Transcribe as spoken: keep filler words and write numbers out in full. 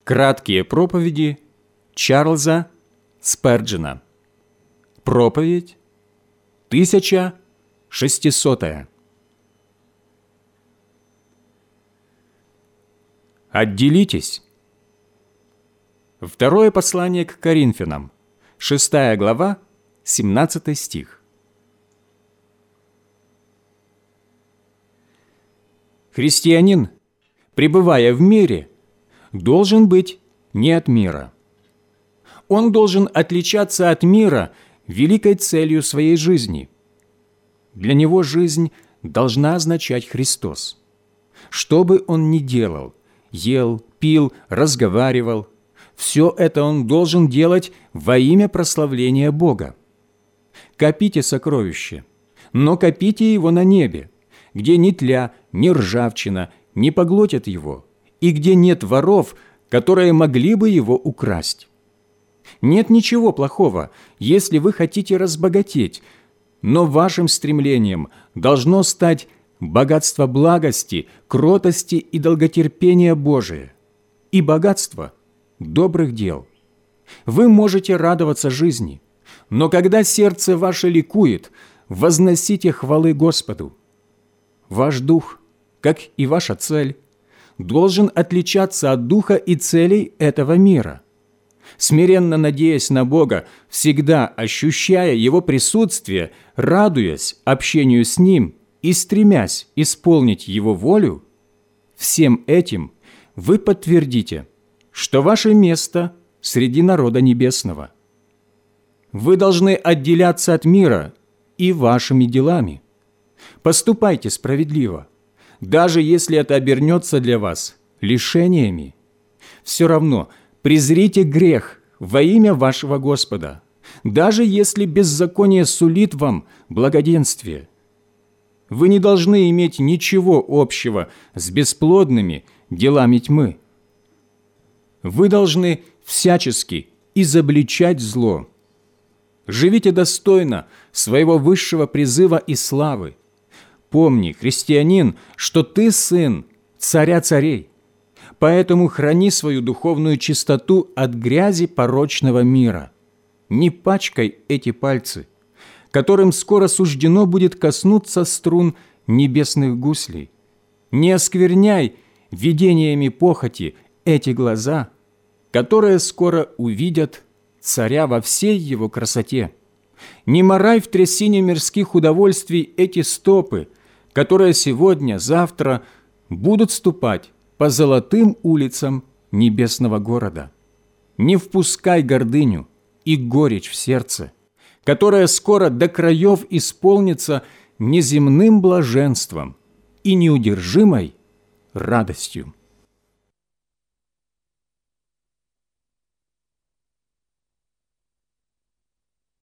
Краткие проповеди Чарльза Сперджена. Проповедь тысяча шестисотая. Отделитесь. Второе послание к Коринфянам, шестая глава, семнадцатый стих. Христианин, пребывая в мире, должен быть не от мира. Он должен отличаться от мира великой целью своей жизни. Для него жизнь должна означать Христос. Что бы он ни делал, ел, пил, разговаривал, все это он должен делать во имя прославления Бога. Копите сокровище, но копите его на небе, где ни тля, ни ржавчина не поглотят его, и где нет воров, которые могли бы его украсть. Нет ничего плохого, если вы хотите разбогатеть, но вашим стремлением должно стать богатство благости, кротости и долготерпения Божие, и богатство добрых дел. Вы можете радоваться жизни, но когда сердце ваше ликует, возносите хвалы Господу. Ваш дух, как и ваша цель, должен отличаться от духа и целей этого мира. Смиренно надеясь на Бога, всегда ощущая Его присутствие, радуясь общению с Ним и стремясь исполнить Его волю, всем этим вы подтвердите, что ваше место среди народа небесного. Вы должны отделяться от мира и вашими делами. Поступайте справедливо, даже если это обернется для вас лишениями. Все равно презрите грех во имя вашего Господа, даже если беззаконие сулит вам благоденствие. Вы не должны иметь ничего общего с бесплодными делами тьмы. Вы должны всячески изобличать зло. Живите достойно своего высшего призыва и славы. Помни, христианин, что ты сын царя царей, поэтому храни свою духовную чистоту от грязи порочного мира. Не пачкай эти пальцы, которым скоро суждено будет коснуться струн небесных гуслей. Не оскверняй видениями похоти эти глаза, которые скоро увидят царя во всей его красоте. Не марай в трясине мирских удовольствий эти стопы, которые сегодня, завтра будут ступать по золотым улицам небесного города. Не впускай гордыню и горечь в сердце, которая скоро до краев исполнится неземным блаженством и неудержимой радостью.